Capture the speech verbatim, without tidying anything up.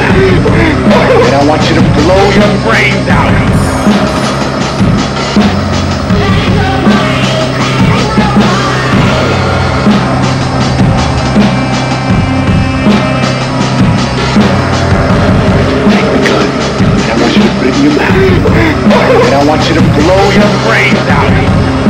mouth. And I want you to blow your brains out. Your mouth. And I want you to blow your brains out.